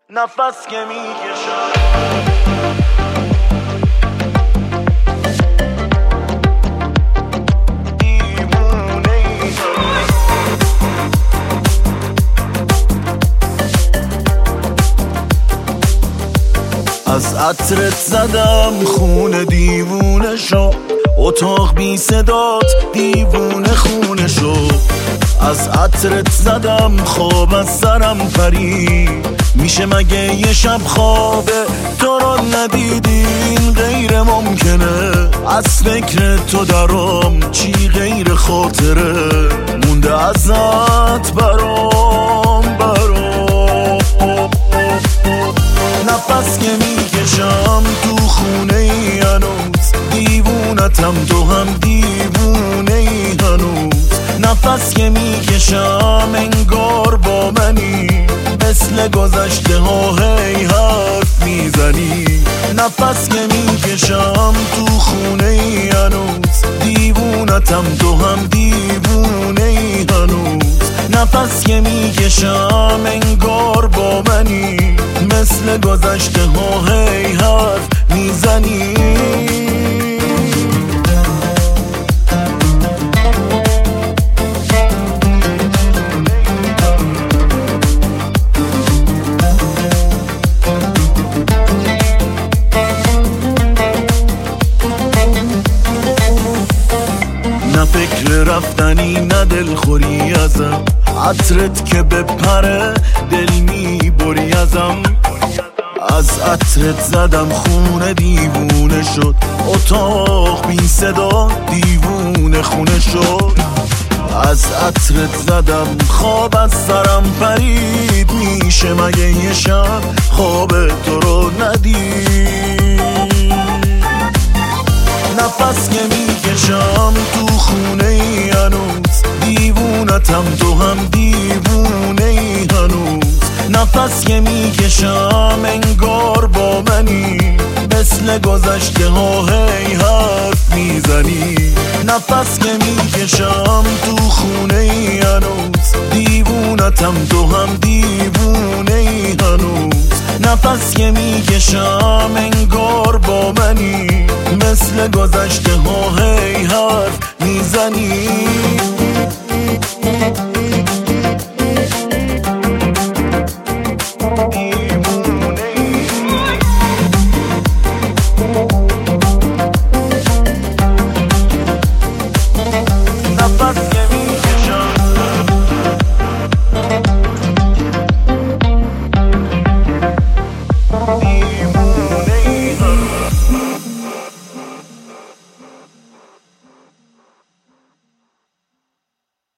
نفس که میکشم از عطرت زدم خون دیوونه شو، اتاق بی صدات دیوونه خونه شو. از عطرت زدم خواب از سرم پرید، میشه مگه یه شب خوابه تو رو ندیدین؟ غیر ممکنه از فکر تو درام، چی غیر خاطره مونده ازت برام. نفس که میکشم تو خونه ای هنوز، دیوونتم تو هم دیوونه ای هنوز. نفس که میکشم انگار با منی، مثل گذشته ها هی حرف میزنی. نفس که میکشم تو خونه ای هنوز، دیوونتم تو هم دیوونه ای هنوز. نفس که میکشم انگار با منی، مثل گذشته ها هی حرف میزنی. نه فکر رفتنی نه دلخوری ازم، عطرت که بپره دل میبری ازم. از عطرت زدم خونه دیوونه شد، اتاق بی صدا دیوونه خونه شد. از عطرت زدم خواب از سرم پرید، میشه مگه یه شب خواب تو رو ندید؟ نفس که میکشم تو خونه ای هنوز، دیوونتم تو هم دیوونه ای هنوز. نفس که میکشم انگار با منی، مثل گذشته ها هی حرف میزنی. نفس که میکشم تو خونه ای هنوز، دیوونتم تو هم دیوونه ای هنوز. نفس که میکشم انگار با منی، مثل گذشته ها هی حرف میزنی. نفس که میکشم